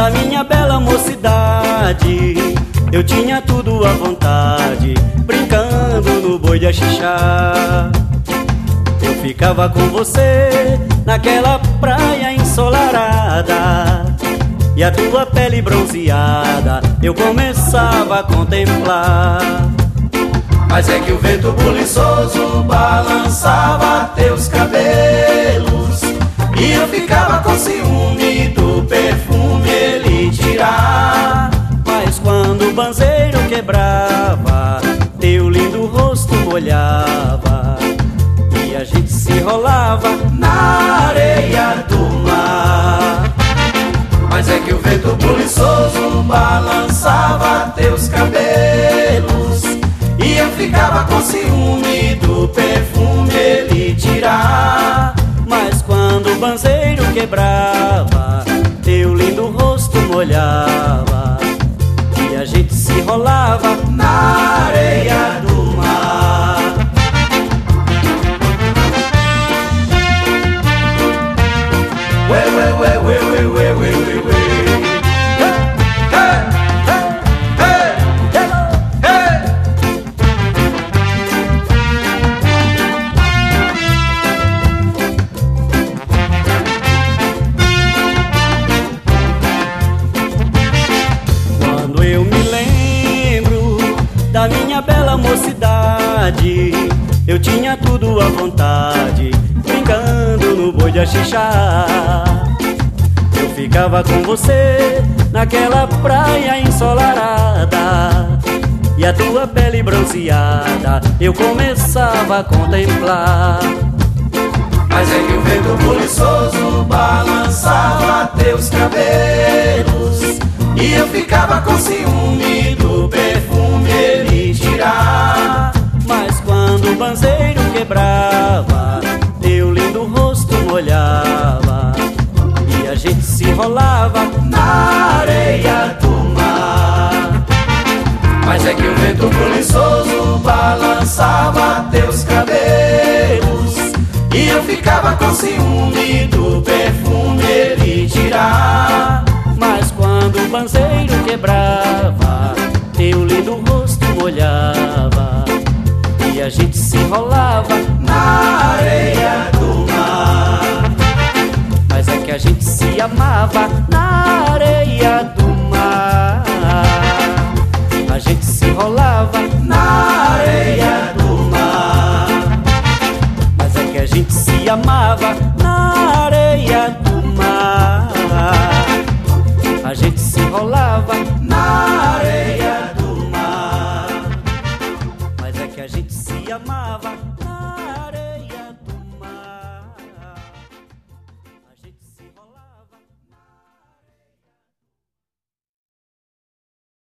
da minha bela mocidade. Eu tinha tudo à vontade, brincando no boi de axixá. Eu ficava com você naquela praia ensolarada, e a tua pele bronzeada eu começava a contemplar. Mas é que o vento buliçoso balançava teus cabelos, e eu ficava com ciúme do perfume ele tirar. Mas quando o banzeiro quebrava, teu lindo rosto molhava, e a gente se enrolava na areia do mar. Mas é que o vento buliçoso balançava teus cabelos, e eu ficava com ciúme do perfume ele tirar. Mas quando o banzeiro quebrava, teu lindo rosto molhava, e a gente se enrolava na areia do mar. Ué, ué, ué, ué, ué, ué, ué, ué, ué. Quando eu me lembro da minha bela mocidade, eu tinha tudo à vontade, brincando no boi de axixá. Eu ficava com você naquela praia ensolarada, e a tua pele bronzeada eu começava a contemplar. Mas é que o vento buliçoso balançava teus cabelos, e eu ficava com ciúme do perfume ele tirar. Mas quando o banzeiro quebrava, teu lindo rosto molhava, e a gente se enrolava na areia do mar. Mas é que o vento buliçoso balançava teus cabelos, e eu ficava com ciúme do perfume ele tirar. Mas quando o banzeiro quebrava, teu lindo rosto molhava, e a gente se enrolava na areia do mar. Mas é que a gente se amava na areia do mar. A gente se enrolava na areia do mar. Mas é que a gente se amava na areia do mar. A gente se enrolava na areia do mar. Mas é que a gente se amava